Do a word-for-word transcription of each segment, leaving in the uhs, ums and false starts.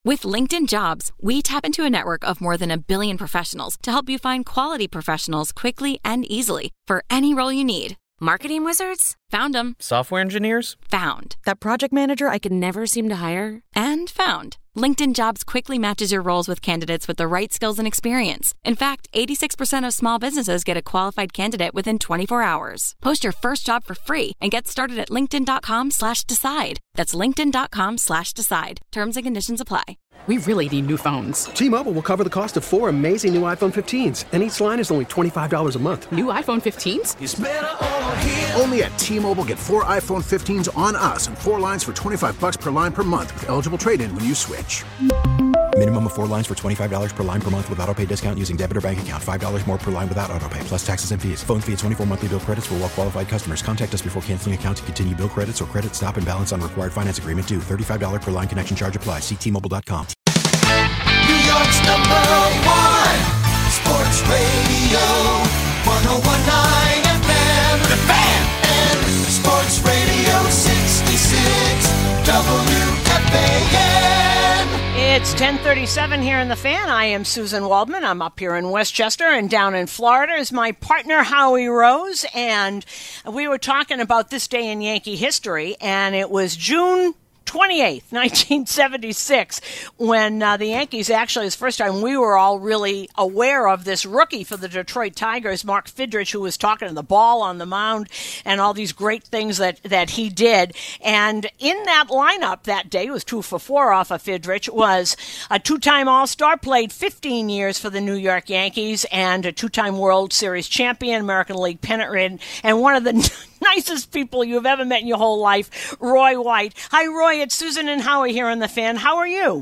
With LinkedIn Jobs, we tap into a network of more than a billion professionals to help you find quality professionals quickly and easily for any role you need. Marketing wizards? Found them. Software engineers? Found. That project manager I could never seem to hire? And found. LinkedIn Jobs quickly matches your roles with candidates with the right skills and experience. In fact, eighty-six percent of small businesses get a qualified candidate within twenty-four hours. Post your first job for free and get started at linkedin.com slash decide. That's linkedin.com slash decide. Terms and conditions apply. We really need new phones. T-Mobile will cover the cost of four amazing new iPhone fifteens, and each line is only twenty-five dollars a month. New iPhone fifteens? It's better over here. Only at T-Mobile, get four iPhone fifteens on us and four lines for twenty-five dollars per line per month with eligible trade-in when you switch. Minimum of four lines for twenty-five dollars per line per month with autopay discount using debit or bank account. five dollars more per line without autopay, plus taxes and fees. Phone fee at twenty-four monthly bill credits for well-qualified customers. Contact us before canceling account to continue bill credits or credit stop and balance on required finance agreement due. thirty-five dollars per line connection charge applies. See T Mobile dot com. New York's number one sports radio, one oh one point nine F M, The Fan, and Sports Radio sixty-six, W F A N. It's ten thirty-seven here in The Fan. I am Susan Waldman. I'm up here in Westchester, and down in Florida is my partner, Howie Rose, and we were talking about this day in Yankee history, and it was June twenty-eighth, nineteen seventy-six, when uh, the Yankees, actually, it's the first time we were all really aware of this rookie for the Detroit Tigers, Mark Fidrych, who was talking to the ball on the mound and all these great things that, that he did. And in that lineup that day, it was two for four off of Fidrych, was a two-time All-Star, played fifteen years for the New York Yankees, and a two-time World Series champion, American League pennant ridden, and one of the nicest people you've ever met in your whole life, Roy White. Hi, Roy. It's Susan and Howie here on The Fan. How are you?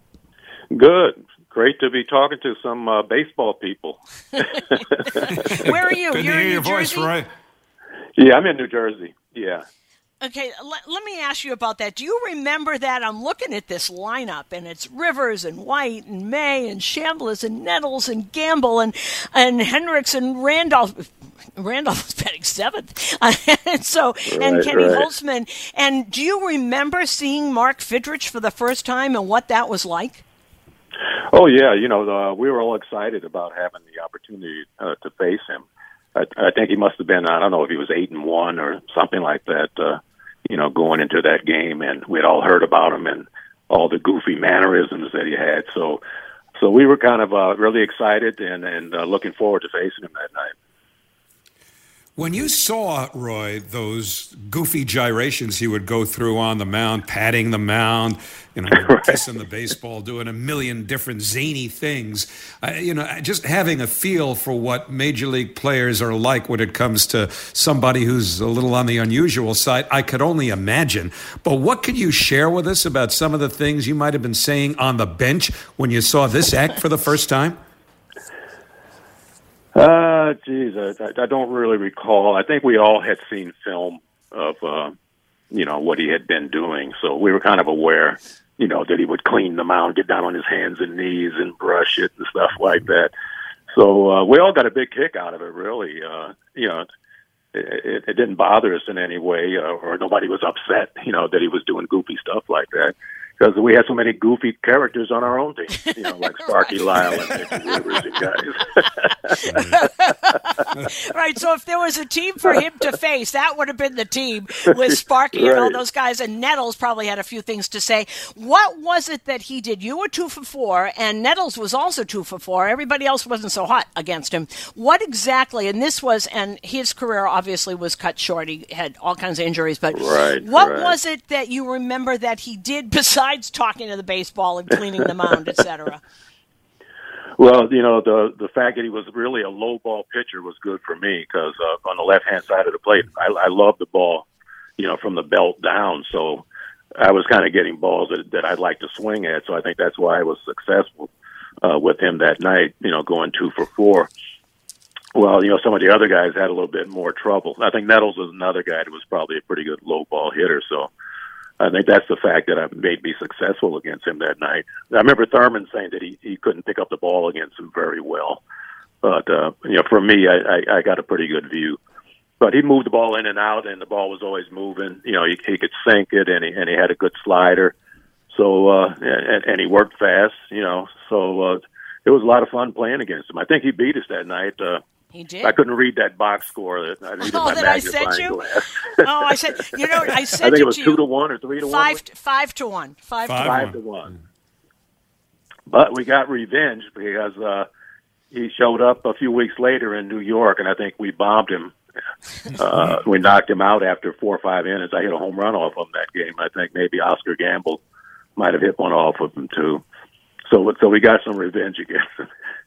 Good. Great to be talking to some uh, baseball people. Where are you? Good You're to hear in New your voice, Jersey? Roy. Yeah, I'm in New Jersey. Yeah. Okay, let, let me ask you about that. Do you remember that? I'm looking at this lineup, and it's Rivers and White and May and Chambliss and Nettles and Gamble and, and Hendricks and Randolph. Randolph was batting seventh. and so, and Right, Kenny right. Holtzman. And do you remember seeing Mark Fidrych for the first time and what that was like? Oh, yeah. You know, uh, we were all excited about having the opportunity uh, to face him. I, I think he must have been, I don't know if he was eight and one or something like that, uh, you know, going into that game. And we'd all heard about him and all the goofy mannerisms that he had. So, so we were kind of uh, really excited and, and uh, looking forward to facing him that night. When you saw, Roy, those goofy gyrations he would go through on the mound, patting the mound, you know, Right. kissing the baseball, doing a million different zany things, uh, you know, just having a feel for what major league players are like when it comes to somebody who's a little on the unusual side, I could only imagine. But what could you share with us about some of the things you might have been saying on the bench when you saw this act for the first time? Uh, geez, I, I don't really recall. I think we all had seen film of, uh, you know, what he had been doing. So we were kind of aware, you know, that he would clean the mound, get down on his hands and knees and brush it and stuff like that. So uh, we all got a big kick out of it, really. Uh, you know, it, it, it didn't bother us in any way, uh, or nobody was upset, you know, that he was doing goofy stuff like that. Because we had so many goofy characters on our own team, you know, like Sparky Lyle and Mickey Rivers and guys. Right, so if there was a team for him to face, that would have been the team with Sparky and all Right. those guys. And Nettles probably had a few things to say. What was it that he did? You were two for four, and Nettles was also two for four. Everybody else wasn't so hot against him. What exactly, and this was, and his career obviously was cut short. He had all kinds of injuries, but Right, what right. was it that you remember that he did besides talking to the baseball and cleaning the mound, et cetera? Well, you know, the the fact that he was really a low ball pitcher was good for me because uh, on the left hand side of the plate, I, I love the ball, you know, from the belt down. So I was kind of getting balls that, that I'd like to swing at. So I think that's why I was successful uh, with him that night, you know, going two for four. Well, you know, some of the other guys had a little bit more trouble. I think Nettles was another guy that was probably a pretty good low ball hitter. So I think that's the fact that I made me successful against him that night. I remember Thurman saying that he, he couldn't pick up the ball against him very well. But, uh, you know, for me, I, I, I got a pretty good view. But he moved the ball in and out, and the ball was always moving. You know, he, he could sink it, and he, and he had a good slider. So uh, and, and he worked fast, you know. So uh, it was a lot of fun playing against him. I think he beat us that night. Uh, He did. I couldn't read that box score. That I needed oh, my that I sent magnifying you? glass. oh, I said, you know, I sent I think it it was to two you. to one or three to five, one. To, five to one. Five, Five. to one. Five to one. But we got revenge because uh, he showed up a few weeks later in New York, and I think we bombed him. Uh, we knocked him out after four or five innings. I hit a home run off him that game. I think maybe Oscar Gamble might have hit one off of him too. So, so we got some revenge against him.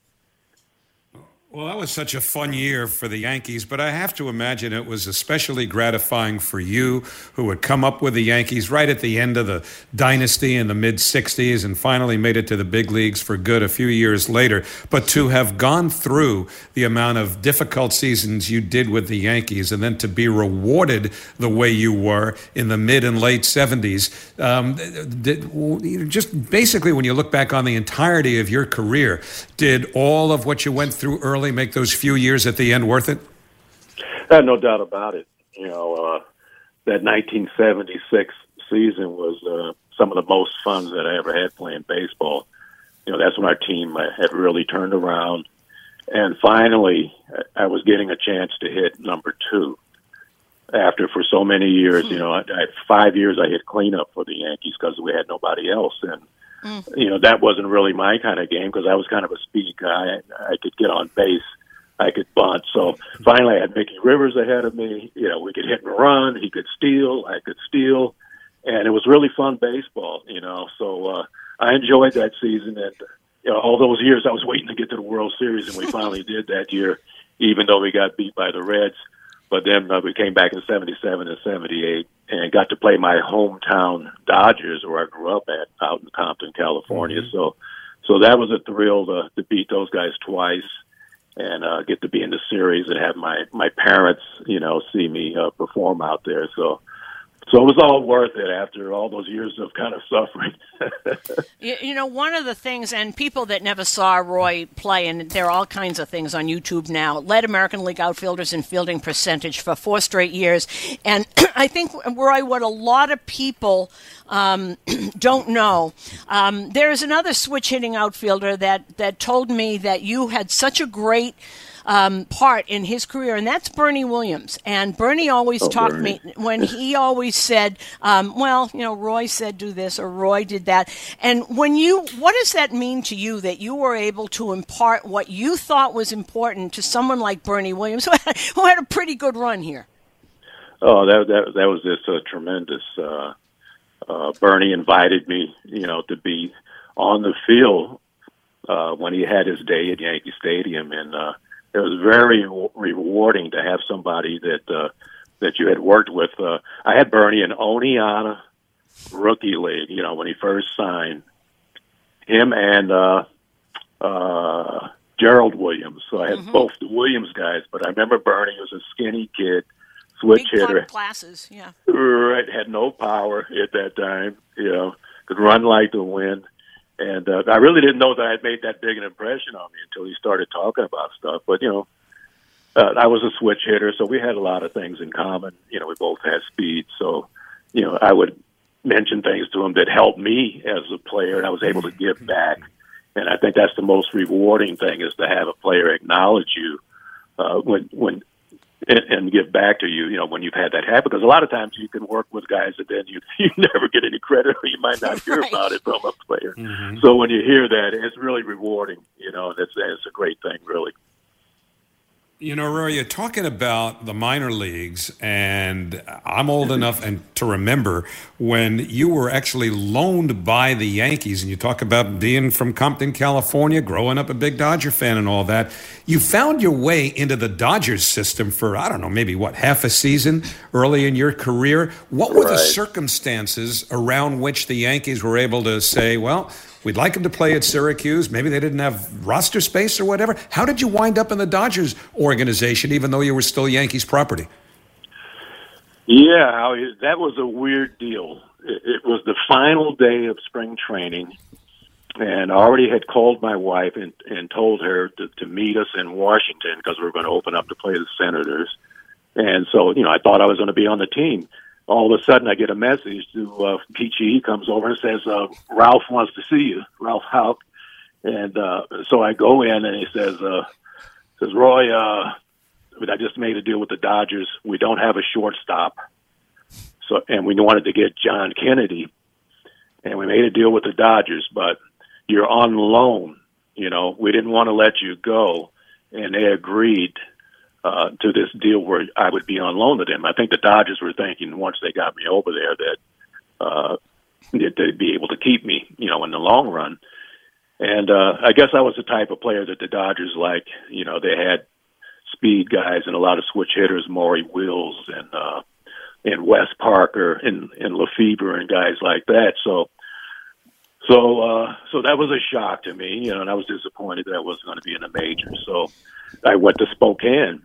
Well, that was such a fun year for the Yankees, but I have to imagine it was especially gratifying for you, who had come up with the Yankees right at the end of the dynasty in the mid-sixties and finally made it to the big leagues for good a few years later. But to have gone through the amount of difficult seasons you did with the Yankees and then to be rewarded the way you were in the mid and late seventies, um, did, just basically when you look back on the entirety of your career, did all of what you went through early make those few years at the end worth it? Uh, no doubt about it. You know, uh, that nineteen seventy-six season was uh, some of the most fun that I ever had playing baseball. You know, that's when our team had really turned around. And finally, I was getting a chance to hit number two. After for so many years, you know, I, I had five years I hit cleanup for the Yankees because we had nobody else. And Mm. you know, that wasn't really my kind of game because I was kind of a speed guy. I could get on base. I could bunt. So finally I had Mickey Rivers ahead of me. You know, we could hit and run. He could steal. I could steal. And it was really fun baseball, you know. So uh, I enjoyed that season. And, you know, all those years I was waiting to get to the World Series, and we finally did that year, even though we got beat by the Reds. But then uh, we came back in seventy-seven and seventy-eight and got to play my hometown Dodgers, where I grew up at, out in Compton, California. Mm-hmm. So, so that was a thrill to, to beat those guys twice and uh, get to be in the series and have my, my parents, you know, see me uh, perform out there. So, so it was all worth it after all those years of kind of suffering. you, you know, one of the things, and people that never saw Roy play, and there are all kinds of things on YouTube now, led American League outfielders in fielding percentage for four straight years. And I think, Roy, what a lot of people um, don't know, um, there's another switch-hitting outfielder that, that told me that you had such a great Um, part in his career, and that's Bernie Williams. And Bernie always oh, talked Bernie. me when he always said, um, well, you know, Roy said do this or Roy did that. And when you, what does that mean to you that you were able to impart what you thought was important to someone like Bernie Williams, who had, who had a pretty good run here? Oh, that that, that was just a tremendous. Uh, uh, Bernie invited me, you know, to be on the field uh, when he had his day at Yankee Stadium, and uh, it was very rewarding to have somebody that uh, that you had worked with. Uh, I had Bernie in Oneonta Rookie League, you know, when he first signed. Him and uh, uh, Gerald Williams. So I had mm-hmm. both the Williams guys, but I remember Bernie was a skinny kid, switch Big hitter. Glasses, yeah. Right, had no power at that time, you know, could run like the wind. And uh, I really didn't know that I had made that big an impression on me until he started talking about stuff. But, you know, uh, I was a switch hitter, so we had a lot of things in common. You know, we both had speed. So, you know, I would mention things to him that helped me as a player, and I was able to give back. And I think that's the most rewarding thing, is to have a player acknowledge you uh, when when and, and give back to you, you know, when you've had that happen. Because a lot of times you can work with guys that then you, you never get any credit, or you might not hear right. about it from a player. Mm-hmm. So when you hear that, it's really rewarding, you know, and it's, it's a great thing, really. You know, Roy, you're talking about the minor leagues, and I'm old enough and to remember when you were actually loaned by the Yankees, and you talk about being from Compton, California, growing up a big Dodger fan and all that. You found your way into the Dodgers system for, I don't know, maybe, what, half a season early in your career. What were right. the circumstances around which the Yankees were able to say, well, we'd like him to play at Syracuse. Maybe they didn't have roster space or whatever. How did you wind up in the Dodgers organization, even though you were still Yankees property? Yeah, that was a weird deal. It was the final day of spring training, and I already had called my wife and, and told her to, to meet us in Washington because we were going to open up to play the Senators. And so, you know, I thought I was going to be on the team. all of a sudden I get a message to uh, Peachy. He comes over and says, uh, Ralph wants to see you, Ralph Houk. And uh, so I go in and he says, uh, says Roy, uh, I just made a deal with the Dodgers. We don't have a shortstop. So, and we wanted to get John Kennedy, and we made a deal with the Dodgers, but you're on loan. You know, we didn't want to let you go, and they agreed uh, to this deal where I would be on loan to them. I think the Dodgers were thinking once they got me over there that uh, that they'd be able to keep me, you know, in the long run. And uh, I guess I was the type of player that the Dodgers liked. You know, they had speed guys and a lot of switch hitters, Maury Wills and uh, and Wes Parker and, and Lefebvre and guys like that. So, so, uh, so that was a shock to me, you know, and I was disappointed that I wasn't going to be in the majors. So I went to Spokane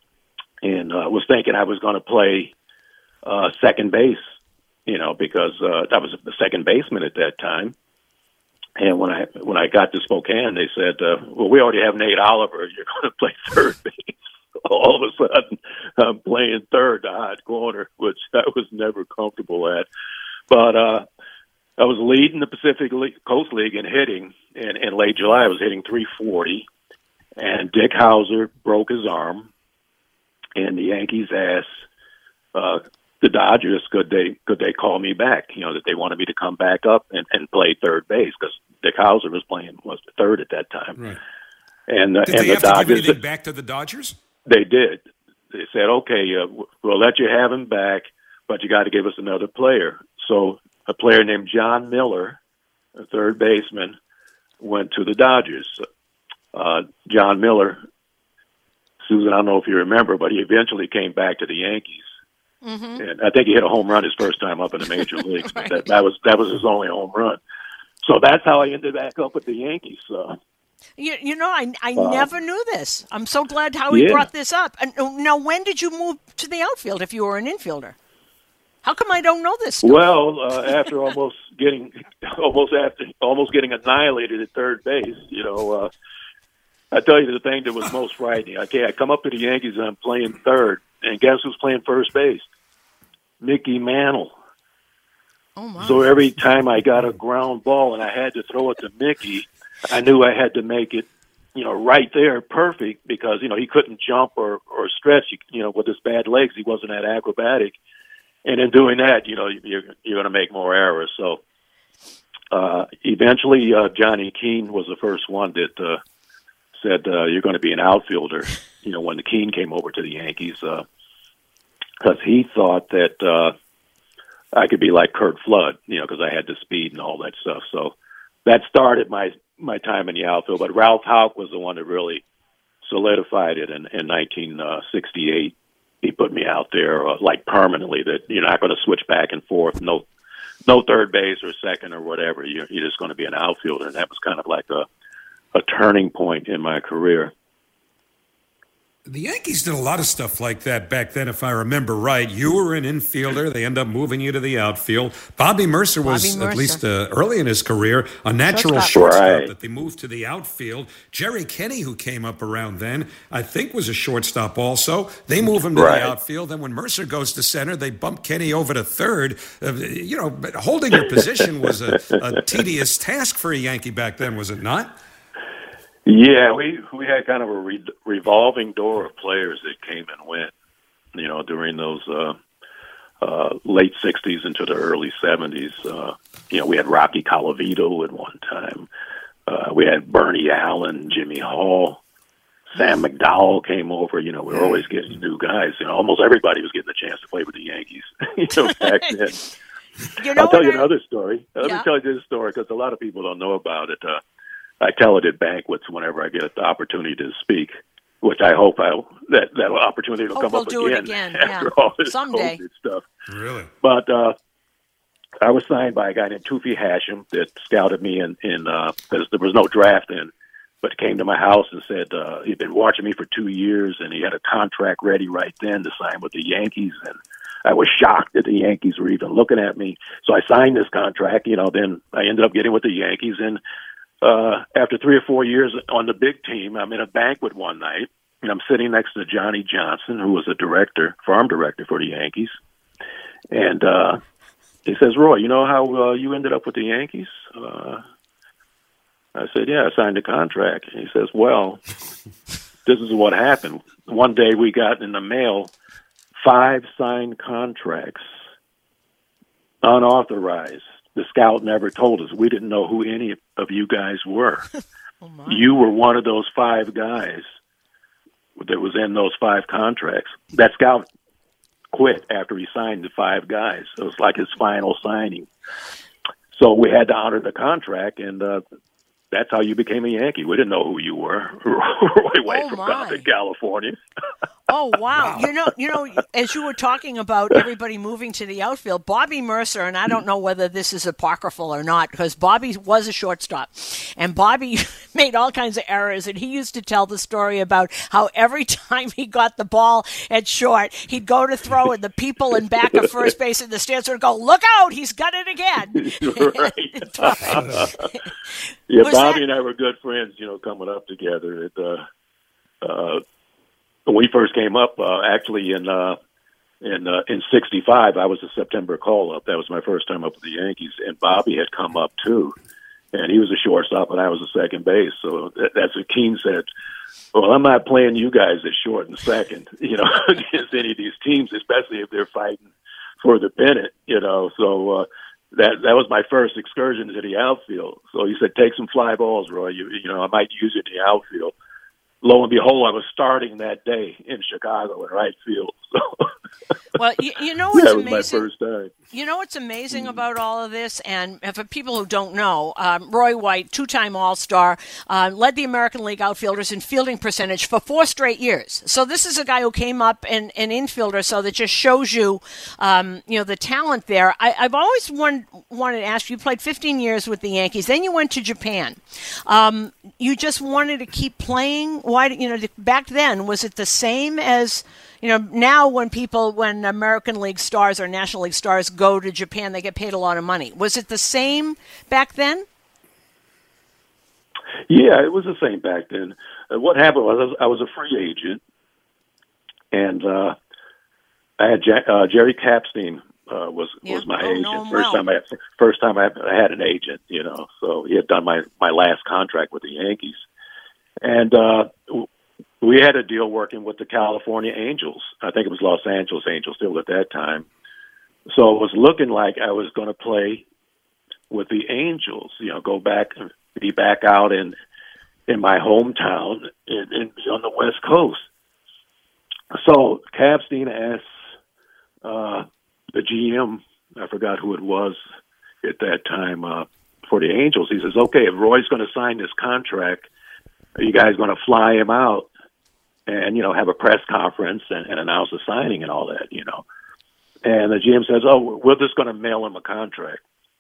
and uh, was thinking I was going to play uh, second base, you know, because uh, I was the second baseman at that time. And when I when I got to Spokane, they said, uh, well, we already have Nate Oliver. You're going to play third base. All of a sudden, I'm playing third, the hot corner, which I was never comfortable at. But uh, I was leading the Pacific Coast League in hitting. And in late July, I was hitting three forty. And Dick Hauser broke his arm. And the Yankees asked uh, the Dodgers, could they could they call me back? You know, that they wanted me to come back up and, and play third base because Dick Hauser was playing was third at that time. Right. And, uh, Did and they the have Dodgers, to give anything back to the Dodgers? They did. They said, okay, uh, we'll let you have him back, but you got to give us another player. So a player named John Miller, a third baseman, went to the Dodgers. Uh, John Miller, Susan, I don't know if you remember, but he eventually came back to the Yankees. Mm-hmm. And I think he hit a home run his first time up in the major leagues. But that, that was that was his only home run. So that's how I ended back up with the Yankees. Uh, You, you know, I I Uh, never knew this. I'm so glad Howie yeah. brought this up. And now, when did you move to the outfield if you were an infielder? How come I don't know this stuff? Well, uh, after almost getting almost after almost getting annihilated at third base, you know, uh, I tell you the thing that was most frightening. Okay, I come up to the Yankees and I'm playing third, and guess who's playing first base? Mickey Mantle. Oh my! So every time I got a ground ball and I had to throw it to Mickey, I knew I had to make it, you know, right there perfect because, you know, he couldn't jump or, or stretch, you know, with his bad legs. He wasn't that acrobatic. And in doing that, you know, you're, you're going to make more errors. So uh, eventually uh, Johnny Keane was the first one that uh, said, uh, you're going to be an outfielder, you know, when the Keane came over to the Yankees because uh, he thought that uh, I could be like Curt Flood, you know, because I had the speed and all that stuff. So that started my my time in the outfield, but Ralph Houk was the one that really solidified it in, in nineteen sixty-eight. He put me out there uh, like permanently that you're not going to switch back and forth, no no third base or second or whatever. You're, you're just going to be an outfielder, and that was kind of like a, a turning point in my career. The Yankees did a lot of stuff like that back then, if I remember right. You were an infielder. They end up moving you to the outfield. Bobby Mercer was, Bobby Mercer. at least uh, early in his career, a natural Shortstop. shortstop Right. that they moved to the outfield. Jerry Kenny, who came up around then, I think was a shortstop also. They move him to Right. the outfield. Then when Mercer goes to center, they bump Kenny over to third. Uh, you know, but holding your position was a, a tedious task for a Yankee back then, was it not? Yeah, we we had kind of a re- revolving door of players that came and went, you know, during those uh, uh, late sixties into the early seventies. Uh, you know, we had Rocky Colavito at one time. Uh, we had Bernie Allen, Jimmy Hall, Sam McDowell came over. You know, we were always getting new guys. You know, almost everybody was getting a chance to play with the Yankees. you know, back then. You know I'll tell you what I- another story. Let Yeah. me tell you this story because a lot of people don't know about it. Uh, I tell it at banquets whenever I get the opportunity to speak, which I hope I that that opportunity will Hope come we'll up do it again, again, after yeah. all this Someday. COVID stuff. Really? But uh, I was signed by a guy named Tufi Hashem that scouted me in in uh, because there was no draft in, but came to my house and said uh, he'd been watching me for two years and he had a contract ready right then to sign with the Yankees. And I was shocked that the Yankees were even looking at me. So I signed this contract. You know, then I ended up getting with the Yankees. And uh, after three or four years on the big team, I'm in a banquet one night, and I'm sitting next to Johnny Johnson, who was a director, farm director for the Yankees. And uh, he says, Roy, you know how uh, you ended up with the Yankees? Uh, I said, yeah, I signed a contract. And he says, well, this is what happened. One day we got in the mail five signed contracts, unauthorized. The scout never told us. We didn't know who any of you guys were. Oh my. You were one of those five guys that was in those five contracts. That scout quit after he signed the five guys. It was like his final signing. So we had to honor the contract, and uh, that's how you became a Yankee. We didn't know who you were. Roy White oh from Compton, California. Oh, wow. You know, you know, as you were talking about everybody moving to the outfield, Bobby Mercer, and I don't know whether this is apocryphal or not, because Bobby was a shortstop, and Bobby made all kinds of errors, and he used to tell the story about how every time he got the ball at short, he'd go to throw, and the people in back of first base in the stands would go, look out, he's got it again. Right. Yeah, was Bobby that... and I were good friends, you know, coming up together. It, uh, uh, when we first came up, uh, actually in uh, in uh, in sixty-five, I was a September call-up. That was my first time up with the Yankees, and Bobby had come up too, and he was a shortstop, and I was a second base. So that, that's what Keene said. Well, I'm not playing you guys at short and second, you know, against any of these teams, especially if they're fighting for the pennant, you know. So uh, that that was my first excursion to the outfield. So he said, take some fly balls, Roy. You, you know, I might use it in the outfield. Lo and behold, I was starting that day in Chicago in right field. So, well, you, you know what's that was amazing? my first time. You know what's amazing about all of this? And for people who don't know, um, Roy White, two-time All-Star, uh, led the American League outfielders in fielding percentage for four straight years. So this is a guy who came up in an infielder, so that just shows you, um, you know, the talent there. I, I've always want, wanted to ask you, you played fifteen years with the Yankees, then you went to Japan. Um, you just wanted to keep playing? Why, you know, back then, was it the same as... You know, now when people, when American League stars or National League stars go to Japan, they get paid a lot of money. Was it the same back then? Yeah, it was the same back then. Uh, what happened was I was a free agent, and uh, I had Jack, uh, Jerry Kapstein uh, was yeah. was my oh, agent. No, first well. time I first time I had an agent, you know. So he had done my my last contract with the Yankees, and. Uh, We had a deal working with the California Angels. I think it was Los Angeles Angels still at that time. So it was looking like I was going to play with the Angels, you know, go back and be back out in in my hometown and, and be on the West Coast. So Kapstein asked uh, the G M, I forgot who it was at that time, uh, for the Angels. He says, okay, if Roy's going to sign this contract, are you guys going to fly him out? And, you know, have a press conference and, and announce the signing and all that, you know. And the G M says, oh, we're just going to mail him a contract.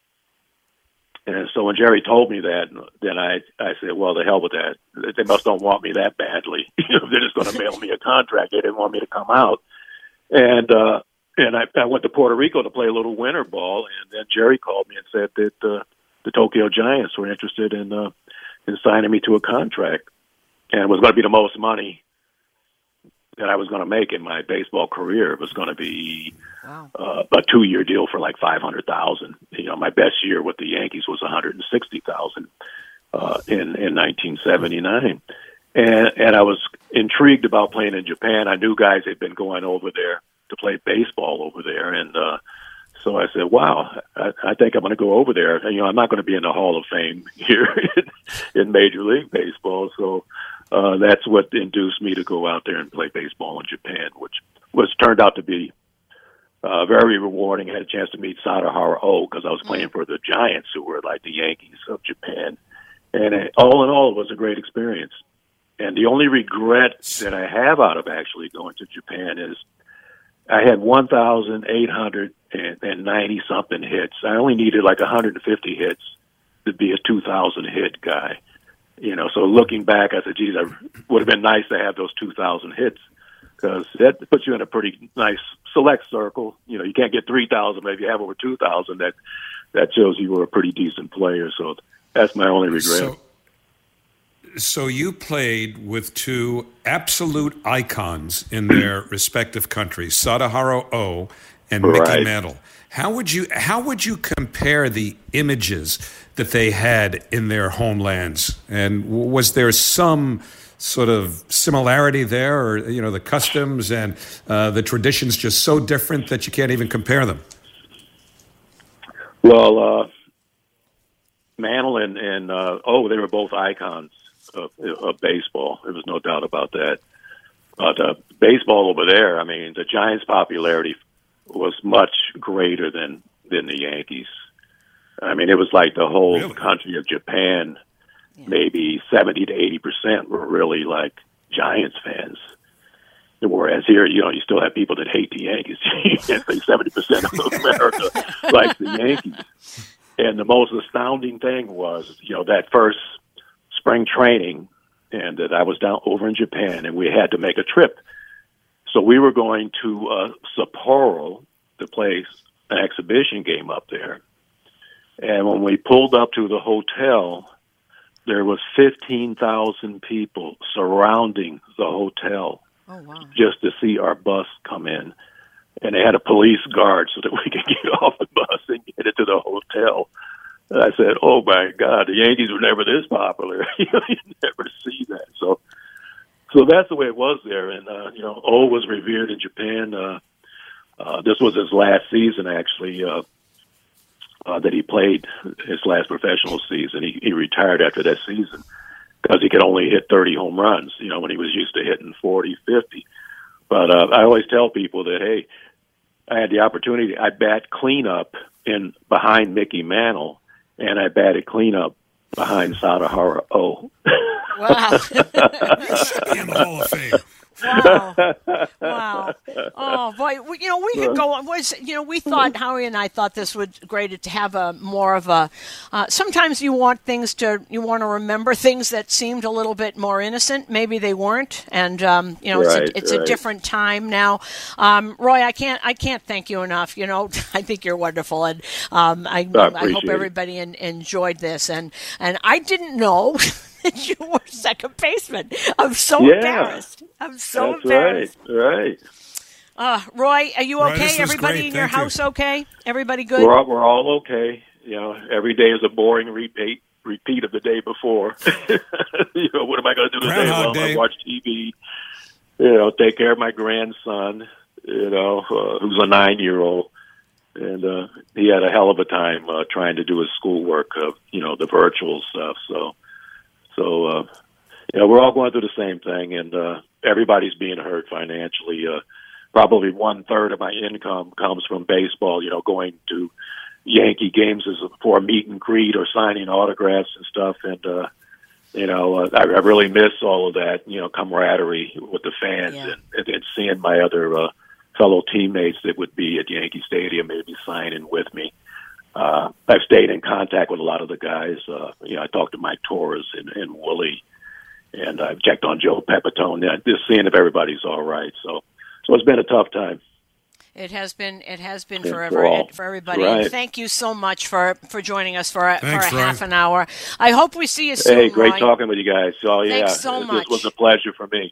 And so when Jerry told me that, then I, I said, well, the hell with that. They must don't want me that badly. You know, they're just going to mail me a contract. They didn't want me to come out. And uh, and I, I went to Puerto Rico to play a little winter ball, and then Jerry called me and said that uh, the Tokyo Giants were interested in, uh, in signing me to a contract. And it was going to be the most money that I was going to make in my baseball career. It was going to be wow. uh, a two-year deal for like five hundred thousand dollars. You know, my best year with the Yankees was one hundred sixty thousand dollars uh, in in nineteen seventy-nine, and and I was intrigued about playing in Japan. I knew guys had been going over there to play baseball over there, and uh, so I said, "Wow, I, I think I'm going to go over there." And, you know, I'm not going to be in the Hall of Fame here in, in Major League Baseball, so. Uh, that's what induced me to go out there and play baseball in Japan, which was turned out to be uh, very rewarding. I had a chance to meet Sadahara O because I was playing for the Giants, who were like the Yankees of Japan. And it, all in all, it was a great experience. And the only regret that I have out of actually going to Japan is I had one thousand eight hundred ninety-something hits. I only needed like one hundred fifty hits to be a two thousand hit guy. You know, so looking back, I said, geez, it would have been nice to have those two thousand hits because that puts you in a pretty nice select circle. You know, you can't get three thousand, but if you have over two thousand, that, that shows you were a pretty decent player. So that's my only regret. So, so you played with two absolute icons in their respective countries, Sadahara O and Right. Mickey Mantle. How would you how would you compare the images that they had in their homelands? And w- was there some sort of similarity there, or you know, the customs and uh, the traditions just so different that you can't even compare them? Well, uh, Mantle and, and uh, oh, they were both icons of, of baseball. There was no doubt about that. But uh, baseball over there, I mean, the Giants' popularity was much greater than, than the Yankees. I mean, it was like the whole Really? country of Japan, maybe seventy to eighty percent were really like Giants fans. Whereas here, you know, you still have people that hate the Yankees. You can't say seventy percent of America likes the Yankees. And the most astounding thing was, you know, that first spring training, and that I was down over in Japan, and we had to make a trip. So we were going to uh, Sapporo to play an exhibition game up there. And when we pulled up to the hotel, there was fifteen thousand people surrounding the hotel. Oh, wow. Just to see our bus come in. And they had a police guard so that we could get off the bus and get it to the hotel. And I said, oh, my God, the Yankees were never this popular. You know, you never see that. So so that's the way it was there. And, uh, you know, O was revered in Japan. Uh, uh, this was his last season, actually, uh, uh, that he played, his last professional season. He, he retired after that season, because he could only hit thirty home runs, you know, when he was used to hitting forty, fifty. But uh, I always tell people that, hey, I had the opportunity. I bat cleanup in behind Mickey Mantle, and I batted cleanup behind Sadahara O. Wow. He should be in the Hall of Fame. Wow. Wow. Oh, boy. We, you know, we could go on. Was, you know, we thought, Howie and I thought this would be great to have a more of a, uh, sometimes you want things to, you want to remember things that seemed a little bit more innocent. Maybe they weren't. And, um, you know, Right, it's, a, it's right. a different time now. Um, Roy, I can't, I can't thank you enough. You know, I think you're wonderful. And, um, I, I I hope appreciate it. everybody en- enjoyed this. And, and I didn't know that you were second baseman. I'm so Yeah. embarrassed. I'm so That's embarrassed. right, right. Uh, Roy, are you Roy, okay? this was Everybody great. in your Thank you. house okay? Everybody good? We're all, we're all okay. You know, every day is a boring repeat repeat of the day before. You know, what am I going to do today? Groundhog Well, Day. I watch T V. You know, take care of my grandson. You know, uh, who's a nine-year-old, and uh, he had a hell of a time uh, trying to do his schoolwork. Of you know, the virtual stuff. So, so uh, you know, we're all going through the same thing, and uh, everybody's being hurt financially. Uh, probably one third of my income comes from baseball. You know, going to Yankee games as a, for a meet and greet or signing autographs and stuff. And uh, you know, uh, I, I really miss all of that. You know, camaraderie with the fans, Yeah. and, and seeing my other uh, fellow teammates that would be at Yankee Stadium, maybe signing with me. Uh, I've stayed in contact with a lot of the guys. Uh, you know, I talked to Mike Torres and, and Willie, and I've checked on Joe Pepitone. Yeah, just seeing if everybody's all right. So, so it's been a tough time. It has been. It has been Yeah, forever for all. for everybody. Right. And thank you so much for, for joining us for a, Thanks, for a Roy. half an hour. I hope we see you soon. Hey, great Roy. talking with you guys. Oh, yeah, Thanks so this much. was a pleasure for me.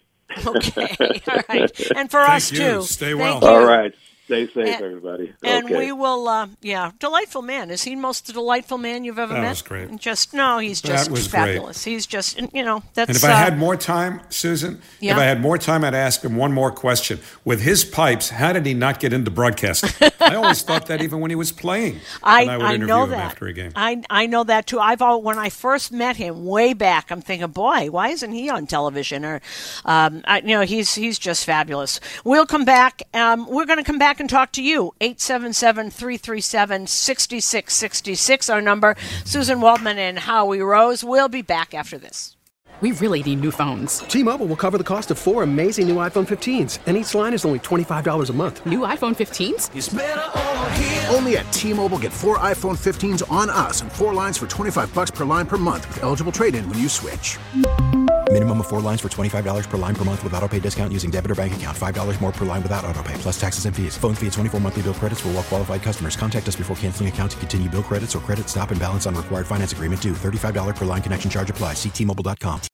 Okay, all right, and for Thank us you. too. Stay Thank well. you. All right. Stay safe, And- everybody. And okay. we will, uh, yeah, delightful man. Is he the most delightful man you've ever That met? was great. Just no, he's That just was great. fabulous. He's just, you know, that's. And if I uh, had more time, Susan, Yeah. if I had more time, I'd ask him one more question. With his pipes, how did he not get into broadcasting? I always thought that even when he was playing, I, when I would I interview know him that. after a game. I I know that too. I've all, when I first met him way back, I'm thinking, boy, why isn't he on television? Or, um, I, you know, he's he's just fabulous. We'll come back. Um, we're going to come back and talk to you. eight seven seven, three three seven, six six six six, our number. Susan Waldman and Howie Rose. We'll be back after this. We really need new phones. T-Mobile will cover the cost of four amazing new iPhone fifteens, and each line is only twenty-five dollars a month. New iPhone fifteens? It's better over here. Only at T-Mobile, get four iPhone fifteens on us and four lines for twenty-five bucks per line per month with eligible trade-in when you switch. Minimum of four lines for twenty-five dollars per line per month with auto pay discount using debit or bank account. five dollars more per line without auto pay, plus taxes and fees. Phone fee at twenty-four monthly bill credits for well-qualified customers. Contact us before canceling account to continue bill credits or credit stop and balance on required finance agreement due. thirty-five dollars per line connection charge applies. See T Mobile dot com.